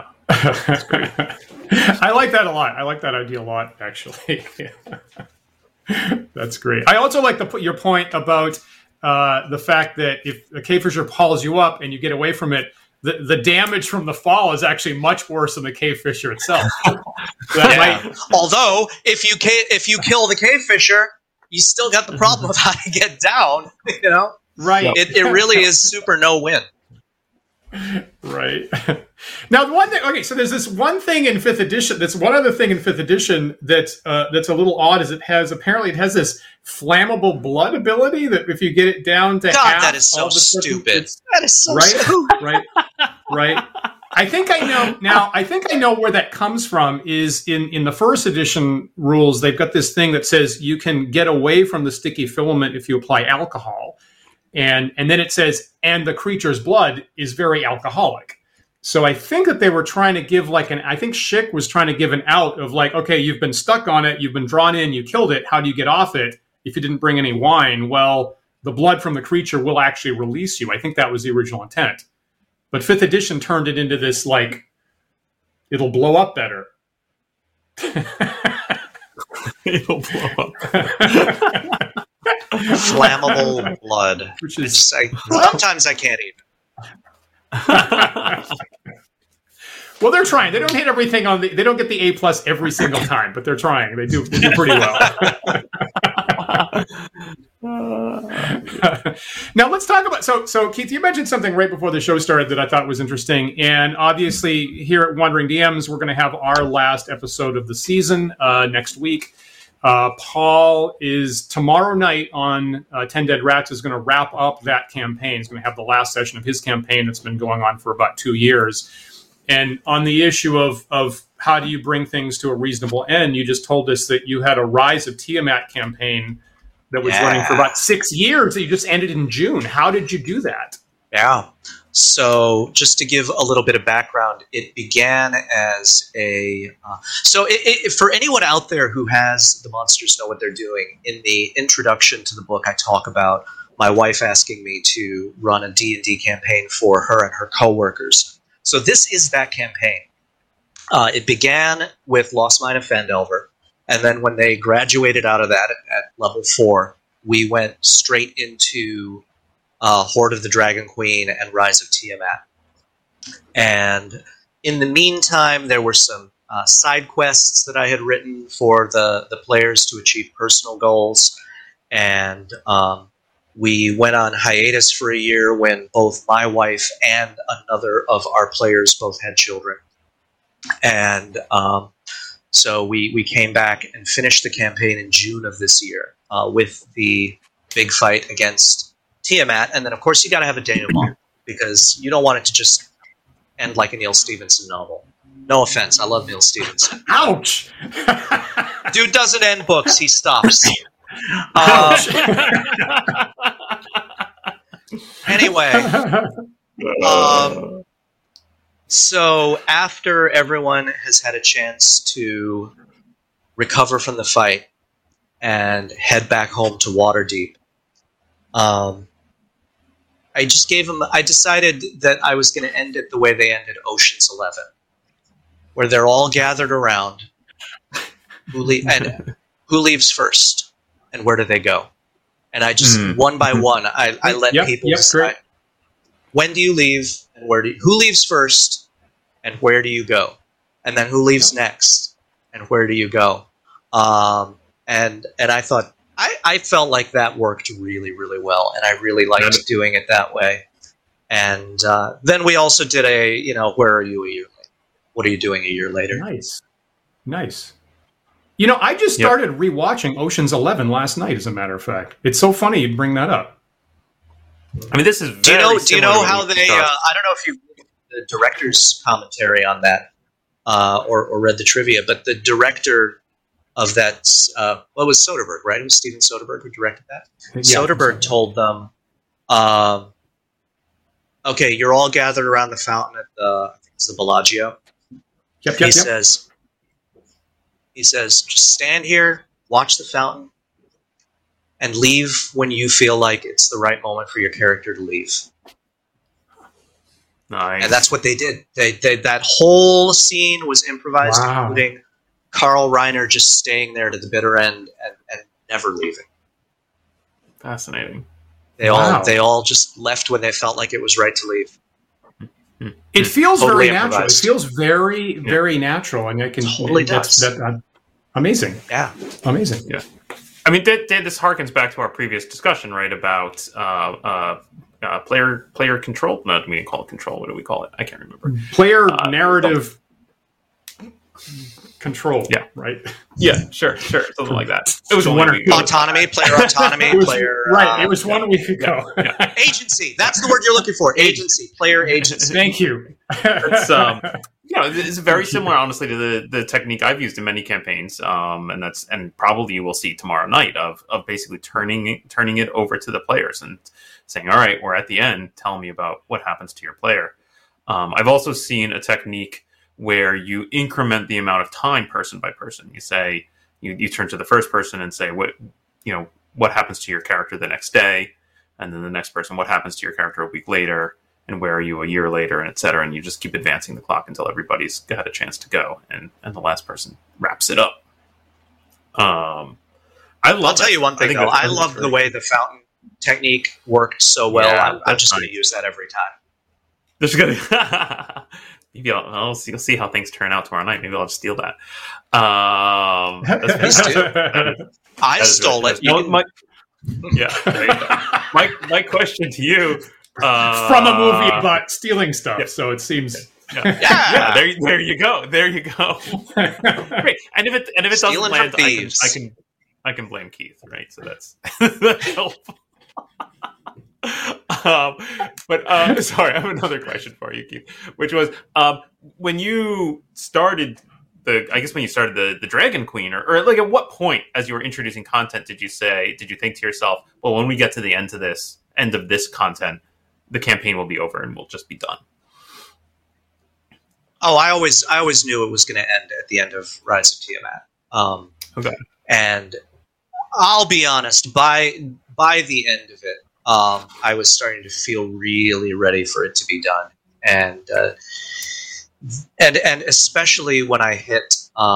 I like that a lot. I like that idea a lot, actually. That's great. I also like your point about the fact that if a cave fisher hauls you up and you get away from it, the damage from the fall is actually much worse than the cave fisher itself. Although, if you kill the cave fisher, you still got the problem of how to get down, Right. It really is super no-win. Right. Now, the one thing. Okay, so there's this one thing in 5th edition. That's one other thing in 5th edition that's a little odd. Is it has this flammable blood ability that if you get it down to half, that is so stupid. That is so stupid. Right. I think I know now. I think I know where that comes from. Is in the 1st edition rules, they've got this thing that says you can get away from the sticky filament if you apply alcohol. And then it says, and the creature's blood is very alcoholic. So I think that they were trying to give I think Schick was trying to give an out of okay, you've been stuck on it, you've been drawn in, you killed it, how do you get off it if you didn't bring any wine? Well, the blood from the creature will actually release you. I think that was the original intent. But 5th edition turned it into this, like, it'll blow up better. It'll blow up. Flammable blood. Which is sometimes I can't even. Well, they're trying. They don't hit everything on they don't get the A+ every single time, but they're trying. They do pretty well. Now let's talk about so Keith, you mentioned something right before the show started that I thought was interesting, and obviously here at Wandering DMs we're going to have our last episode of the season next week. Paul is tomorrow night on 10 Dead Rats is going to wrap up that campaign. He's going to have the last session of his campaign that's been going on for about 2 years. And on the issue of how do you bring things to a reasonable end, you just told us that you had a Rise of Tiamat campaign that was running for about 6 years that you just ended in June. How did you do that? Yeah. So just to give a little bit of background, it began as a... for anyone out there who has The Monsters Know What They're Doing, in the introduction to the book, I talk about my wife asking me to run a D&D campaign for her and her coworkers. So this is that campaign. It began with Lost Mine of Phandelver, and then when they graduated out of that at level 4, we went straight into Horde of the Dragon Queen and Rise of Tiamat. And in the meantime, there were some side quests that I had written for the players to achieve personal goals, and we went on hiatus for a year when both my wife and another of our players both had children. And so we came back and finished the campaign in June of this year with the big fight against Tiamat. And then, of course, you got to have a denouement because you don't want it to just end like a Neil Stephenson novel. No offense. I love Neil Stephenson. Ouch! Dude doesn't end books. He stops. Anyway, so after everyone has had a chance to recover from the fight and head back home to Waterdeep, I decided that I was going to end it the way they ended Ocean's 11, where they're all gathered around. Who leaves first? And where do they go? And I just, one by one, I let people decide. When do you leave? And who leaves first? And where do you go? And then who leaves next? And where do you go? And I thought, I felt like that worked really, really well. And I really liked doing it that way. And then we also did where are you a year later? What are you doing a year later? Nice. You know, I just started rewatching Ocean's 11 last night, as a matter of fact. It's so funny you bring that up. I mean, this is do you know how they... I don't know if you've read the director's commentary on that or read the trivia, but the director of that... it was Soderbergh, right? It was Steven Soderbergh who directed that? Yeah, Soderbergh told them, okay, you're all gathered around the fountain at I think it's the Bellagio. He says, just stand here, watch the fountain, and leave when you feel like it's the right moment for your character to leave. Nice. And that's what they did. They that whole scene was improvised, including Carl Reiner just staying there to the bitter end and never leaving. Fascinating. They all just left when they felt like it was right to leave. It feels totally very natural. It feels very, very natural, and it can totally does. Amazing. Yeah, amazing. Yeah, I mean, this harkens back to our previous discussion, right? About player control. No, we didn't call it control. What do we call it? I can't remember. Player narrative control. Yeah. Right. Yeah. Sure. Something like that. It was one autonomy. Player autonomy. Right. It was 1 week ago. Yeah. Agency. That's the word you're looking for. Agency. Player agency. Thank you. It's very similar, honestly, to the technique I've used in many campaigns, and probably you will see tomorrow night of basically turning it over to the players and saying, "All right, we're at the end. Tell me about what happens to your player." I've also seen a technique where you increment the amount of time person by person. You say you turn to the first person and say what happens to your character the next day, and then the next person, what happens to your character a week later, and where are you a year later, and et cetera. And you just keep advancing the clock until everybody's got a chance to go, and the last person wraps it up. I'll tell you one thing, though. I love the way the fountain technique worked so well. Yeah, I'm just going to use that every time. Just gonna maybe I'll see how things turn out tomorrow night. Maybe I'll just steal that. I stole it. Yeah. There you go. My question to you from a movie about stealing stuff. Yeah. So it seems. Yeah. There you go. Great. And if it doesn't land, I can blame Keith, right? So that's helpful. But sorry, I have another question for you, Keith, which was when you started the Dragon Queen, or like at what point, as you were introducing content, did you think to yourself, well, when we get to the end of this content, the campaign will be over and we'll just be done? Oh, I always knew it was going to end at the end of Rise of Tiamat. Okay. And I'll be honest, by the end of it, I was starting to feel really ready for it to be done, and especially when I hit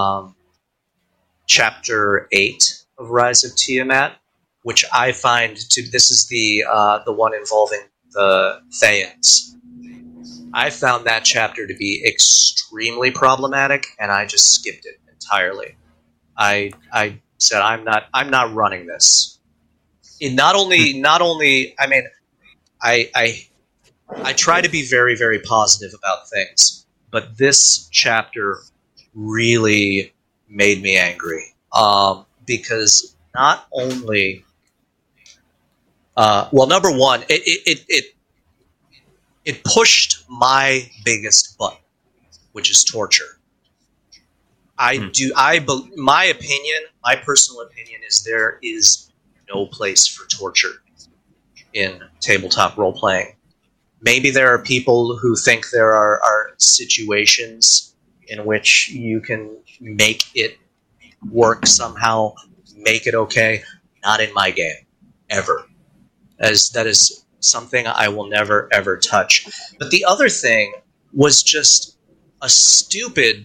chapter 8 of Rise of Tiamat, which I find this is the one involving the Thayans. I found that chapter to be extremely problematic, and I just skipped it entirely. I said I'm not running this. Not only I mean, I try to be very, very positive about things, but this chapter really made me angry because not only number one, it pushed my biggest button, which is torture. My personal opinion is there is no place for torture in tabletop role-playing. Maybe there are people who think there are situations in which you can make it work somehow, make it okay. Not in my game, ever. As that is something I will never, ever touch. But the other thing was just a stupid,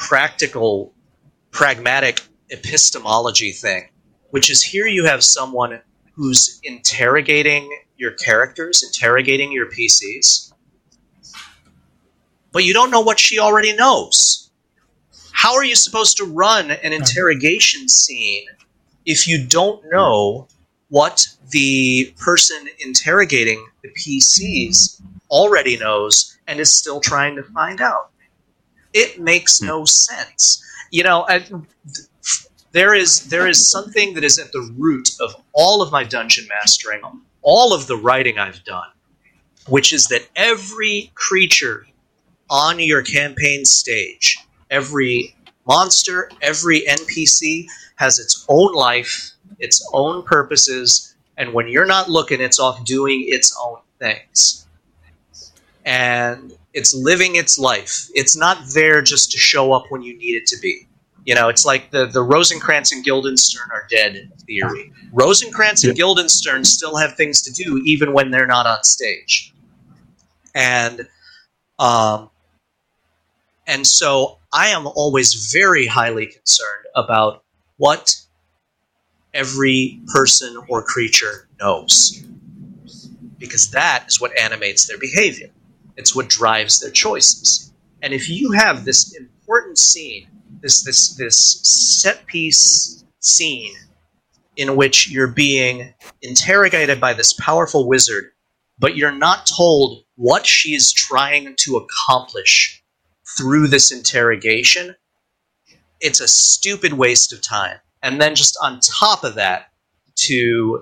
pragmatic epistemology thing, which is here you have someone who's interrogating your characters, interrogating your PCs, but you don't know what she already knows. How are you supposed to run an interrogation scene if you don't know what the person interrogating the PCs already knows and is still trying to find out? It makes no sense. You know, there is something that is at the root of all of my dungeon mastering, all of the writing I've done, which is that every creature on your campaign stage, every monster, every NPC has its own life, its own purposes, and when you're not looking, it's off doing its own things. And it's living its life. It's not there just to show up when you need it to be. You know, it's like the Rosencrantz and Guildenstern are dead theory. Rosencrantz and Guildenstern still have things to do even when they're not on stage. And so I am always very highly concerned about what every person or creature knows. Because that is what animates their behavior. It's what drives their choices. And if you have this important scene, this set piece scene in which you're being interrogated by this powerful wizard, but you're not told what she's trying to accomplish through this interrogation, it's a stupid waste of time. And then just on top of that, to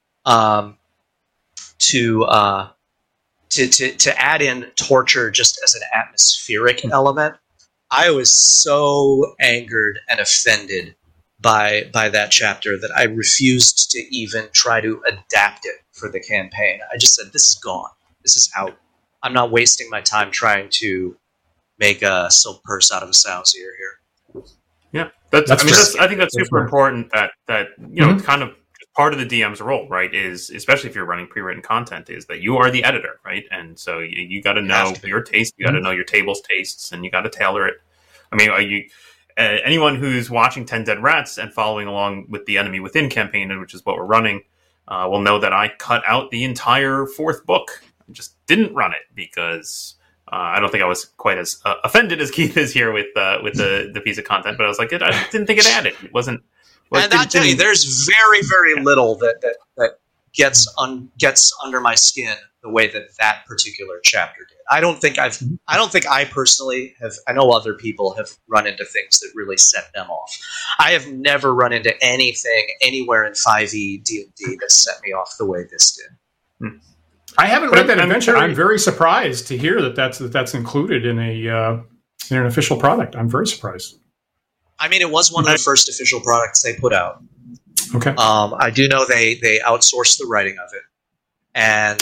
add in torture just as an atmospheric element, I was so angered and offended by that chapter that I refused to even try to adapt it for the campaign. I just said, this is gone. This is out. I'm not wasting my time trying to make a silk purse out of a sow's ear here. Yeah, I think that's super important that you know, kind of part of the DM's role, right, is, especially if you're running pre-written content, is that you are the editor, right? And so you got to know your taste, you got to know your table's tastes, and you got to tailor it. I mean, anyone who's watching 10 Dead Rats and following along with the Enemy Within campaign, which is what we're running, will know that I cut out the entire 4th book. I just didn't run it because I don't think I was quite as offended as Keith is here with the piece of content, but I was like, I didn't think it added. It wasn't. And I'll tell you, there's very, very little that gets under my skin the way that particular chapter did. I don't think I personally have. I know other people have run into things that really set them off. I have never run into anything anywhere in 5e D&D that set me off the way this did. I haven't read that adventure. I'm very surprised to hear that's included in an official product. I'm very surprised. I mean, it was one of the first official products they put out. Okay. I do know they outsourced the writing of it, and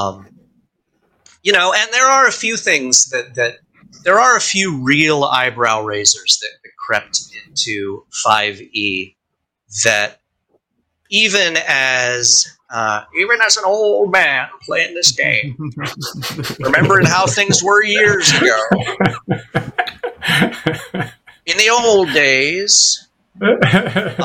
and there are a few things that there are a few real eyebrow raisers that crept into 5e that even as an old man playing this game, remembering how things were years ago. In the old days, there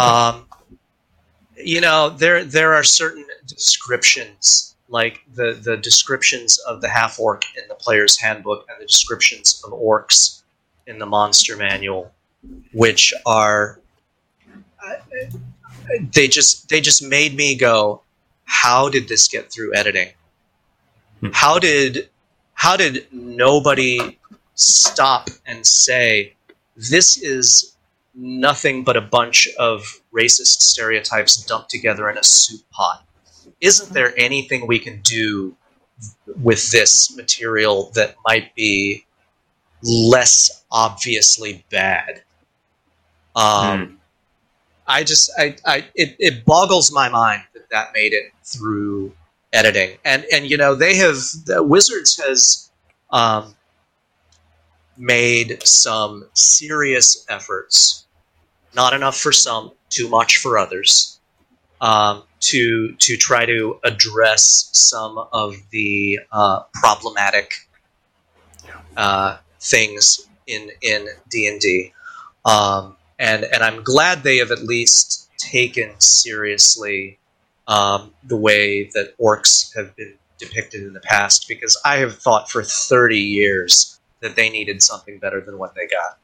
are certain descriptions, like the descriptions of the half-orc in the player's handbook and the descriptions of orcs in the monster manual, which are they just made me go, how did this get through editing? How did nobody stop and say, this is nothing but a bunch of racist stereotypes dumped together in a soup pot? Isn't there anything we can do with this material that might be less obviously bad? It boggles my mind that made it through editing, and Wizards has made some serious efforts, not enough for some, too much for others, to try to address some of the problematic things in D&D. And I'm glad they have at least taken seriously the way that orcs have been depicted in the past, because I have thought for 30 years that they needed something better than what they got.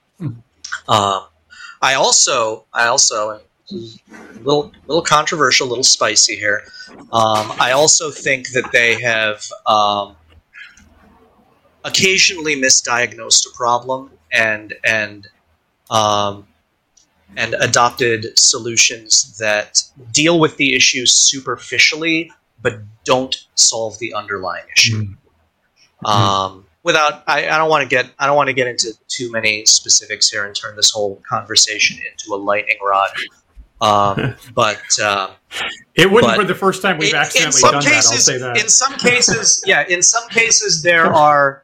I also, a little controversial, a little spicy here. I also think that they have occasionally misdiagnosed a problem and adopted solutions that deal with the issue superficially, but don't solve the underlying issue. I don't want to get into too many specifics here and turn this whole conversation into a lightning rod. But it wouldn't be the first time we've accidentally done that. I'll say that. In some cases, there are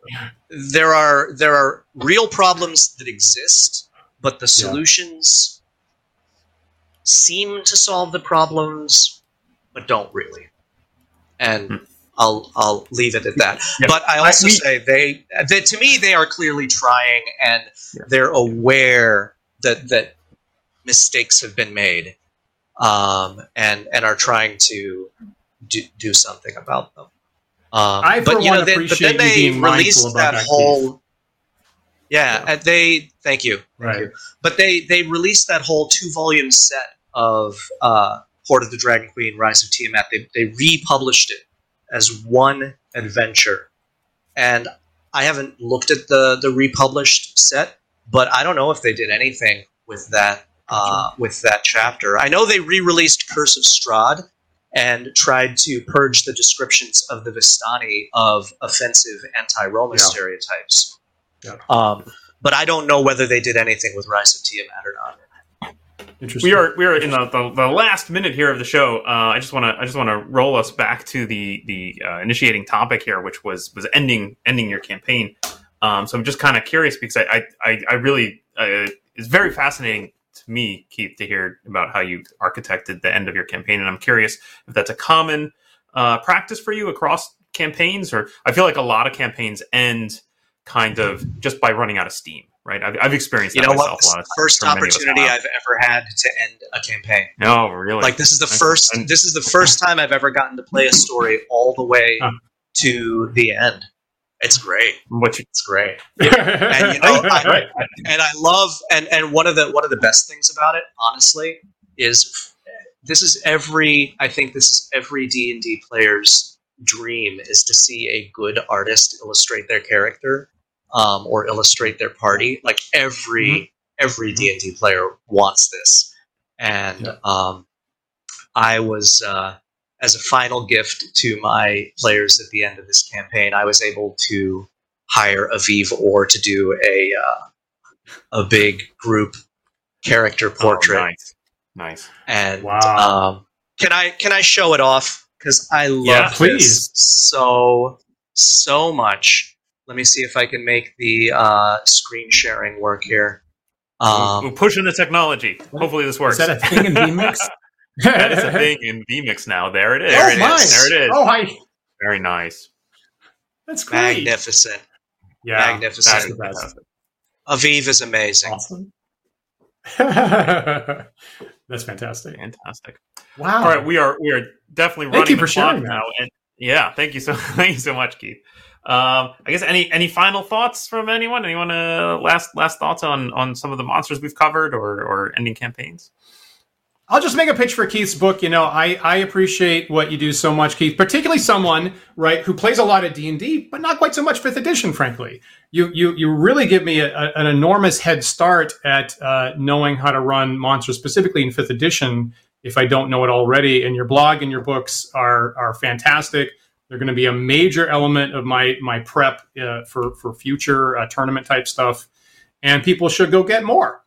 real problems that exist, but the solutions seem to solve the problems, but don't really. And I'll leave it at that. Yeah. But I also say to me, they are clearly trying, and they're aware that mistakes have been made, and are trying to do something about them. But then they released that whole. Thank you. But they released that whole 2-volume set of Horde of the Dragon Queen, Rise of Tiamat. They republished it as one adventure, and I haven't looked at the republished set, but I don't know if they did anything with that chapter. I know they re-released Curse of Strahd and tried to purge the descriptions of the Vistani of offensive anti-Roma stereotypes. But I don't know whether they did anything with Rise of Tiamat or not. We are in the last minute here of the show. I just want to roll us back to the initiating topic here, which was ending your campaign. So I'm just kind of curious because I really it's very fascinating to me, Keith, to hear about how you architected the end of your campaign, and I'm curious if that's a common practice for you across campaigns, or I feel like a lot of campaigns end kind of just by running out of steam, right? I've experienced that myself a lot of times. First opportunity I've ever had to end a campaigin. No, really? Like this is the first time I've ever gotten to play a story all the way to the end. It's great. It's great. And you know, I love and one of the best things about it, honestly, is this is every D&D player's dream is to see a good artist illustrate their character or illustrate their party. Like every D&D player wants this. And I was as a final gift to my players at the end of this campaign, I was able to hire Aviv Orr to do a big group character portrait. Oh, nice. And can I show it off? Because I love this so much. Let me see if I can make the screen sharing work here. We're pushing the technology. Hopefully this works. Is that a thing in VMix? That is a thing in VMix now. There it is. Nice. There it is. Oh, hi. Very nice. That's great. Magnificent. Yeah. Magnificent. Aviv is amazing. Awesome. That's fantastic. Wow. All right, we are definitely running Thank you for the clock sharing now. And yeah, thank you so much, Keith. I guess any final thoughts from anyone? Anyone last thoughts on some of the monsters we've covered or ending campaigns? I'll just make a pitch for Keith's book. You know, I appreciate what you do so much, Keith, particularly someone, right, who plays a lot of D&D, but not quite so much 5th edition, frankly. You really give me an enormous head start at knowing how to run monsters, specifically in 5th edition, if I don't know it already. And your blog and your books are fantastic. They're going to be a major element of my prep for future tournament type stuff. And people should go get more.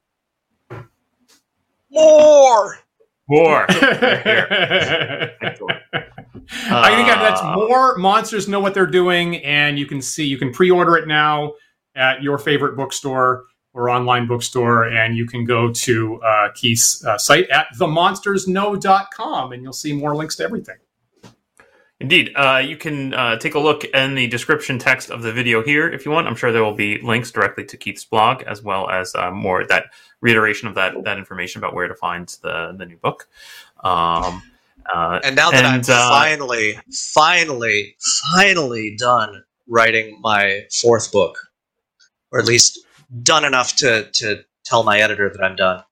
More. I think that's more. Monsters know what they're doing, and you can pre-order it now at your favorite bookstore or online bookstore, and you can go to Keith's site at themonstersknow.com, and you'll see more links to everything. Indeed. You can take a look in the description text of the video here if you want. I'm sure there will be links directly to Keith's blog, as well as more that reiteration of that information about where to find the new book. And now that I'm finally done writing my 4th book, or at least done enough to tell my editor that I'm done,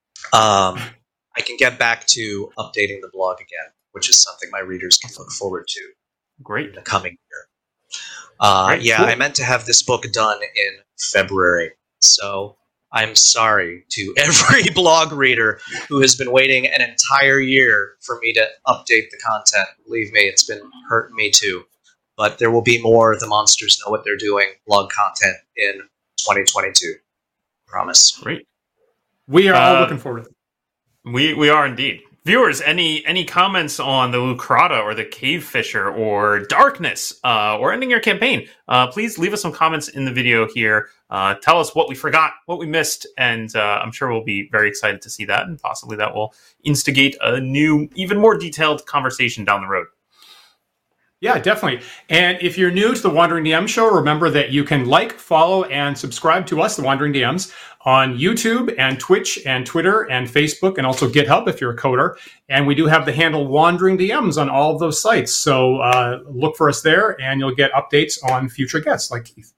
I can get back to updating the blog again, which is something my readers can look forward to. Great. In the coming year. Cool. I meant to have this book done in February, so I'm sorry to every blog reader who has been waiting an entire year for me to update the content. Believe me, it's been hurting me too. But there will be more The Monsters Know What They're Doing blog content in 2022. Promise. Great. We are all looking forward to it. We are indeed. Viewers, any comments on the Lukrata or the Cave Fisher or Darkness or ending your campaign, please leave us some comments in the video here. Tell us what we forgot, what we missed, and I'm sure we'll be very excited to see that, and possibly that will instigate a new, even more detailed conversation down the road. Yeah, definitely. And if you're new to the Wandering DM Show, remember that you can like, follow, and subscribe to us, the Wandering DMs, on YouTube and Twitch and Twitter and Facebook, and also GitHub if you're a coder. And we do have the handle Wandering DMs on all of those sites. So look for us there, and you'll get updates on future guests like Keith.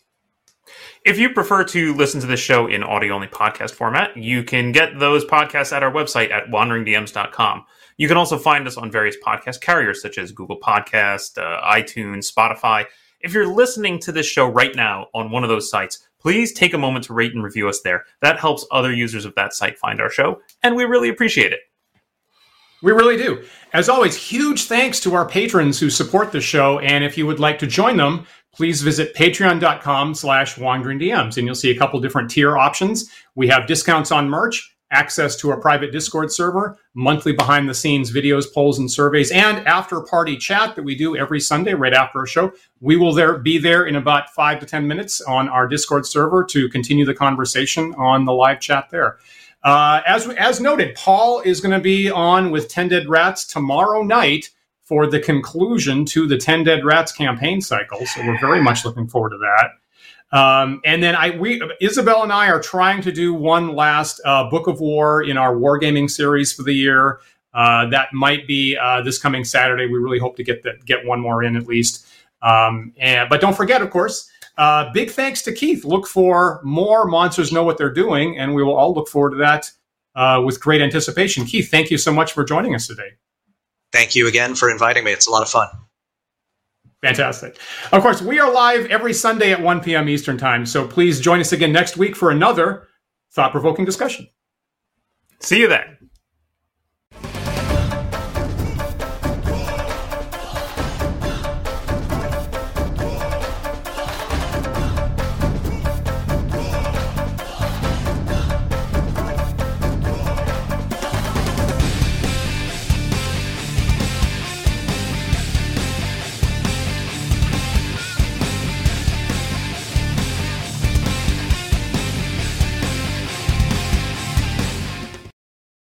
If you prefer to listen to this show in audio-only podcast format, you can get those podcasts at our website at wanderingdms.com. You can also find us on various podcast carriers such as Google Podcast, iTunes, Spotify. If you're listening to this show right now on one of those sites, please take a moment to rate and review us there. That helps other users of that site find our show, and we really appreciate it. We really do. As always, huge thanks to our patrons who support the show, and if you would like to join them, please visit patreon.com/wanderingdms, and you'll see a couple different tier options. We have discounts on merch, access to our private Discord server, monthly behind-the-scenes videos, polls, and surveys, and after-party chat that we do every Sunday right after our show. We will be there in about 5 to 10 minutes on our Discord server to continue the conversation on the live chat there. As noted, Paul is going to be on with 10 Dead Rats tomorrow night for the conclusion to the 10 Dead Rats campaign cycle. So we're very much looking forward to that. And then Isabel and I are trying to do one last Book of War in our Wargaming series for the year. That might be this coming Saturday. We really hope to get one more in at least. But don't forget, of course, big thanks to Keith. Look for more Monsters Know What They're Doing, and we will all look forward to that with great anticipation. Keith, thank you so much for joining us today. Thank you again for inviting me. It's a lot of fun. Fantastic. Of course, we are live every Sunday at 1 p.m. Eastern Time, so please join us again next week for another thought-provoking discussion. See you then.